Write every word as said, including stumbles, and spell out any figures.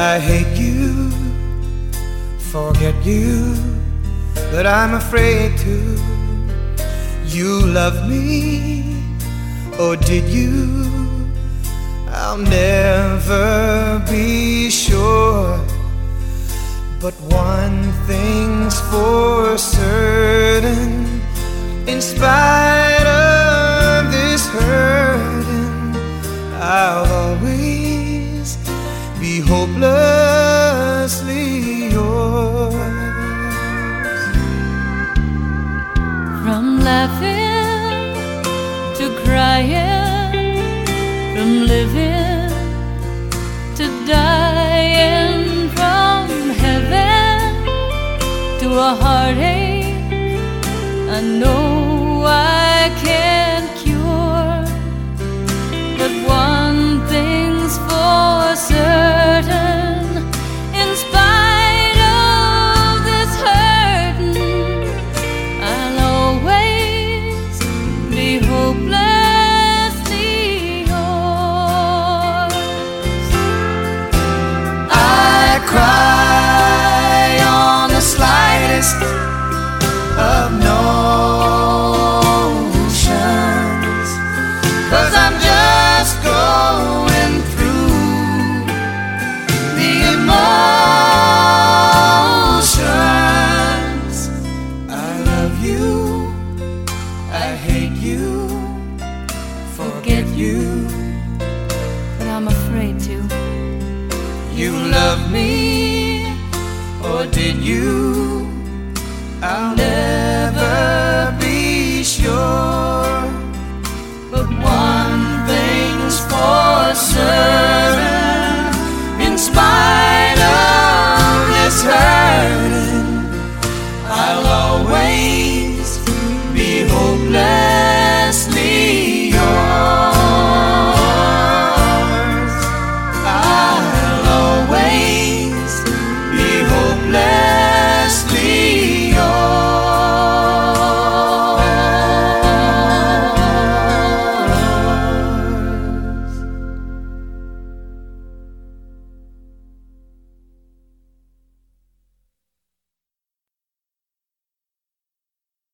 I hate you, forget you, but I'm afraid to. You love me, or did you? I'll never be sure, but one thing's for certain. In spite of this hurting, I'll always be hopelessly yours. From laughing to crying, from living to dying, from heaven to a heartache I know I can't cure, but one thing's for certain. In spite of this hurting, I'll always be hopelessly yours. I cry on the slightest of notions, 'cause I'm just going through the emotions. I love you, I hate you, forget you, But I'm afraid to. you love me, or did you? I'll never be sure.